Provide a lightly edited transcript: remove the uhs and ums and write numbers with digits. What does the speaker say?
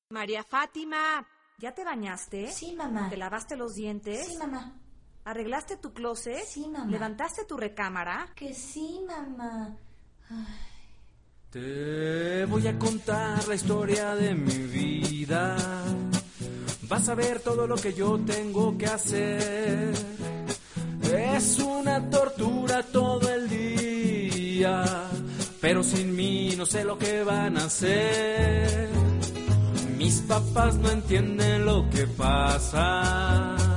María Fátima, ¿ya te bañaste? Sí, mamá. ¿Te lavaste los dientes? Sí, mamá. ¿Arreglaste tu closet? Sí, mamá. ¿Levantaste tu recámara? Que sí, mamá. Ay. Te voy a contar la historia de mi vida. Vas a ver todo lo que yo tengo que hacer. Es una tortura todo el día, pero sin mí no sé lo que van a hacer. Mis papás no entienden lo que pasa.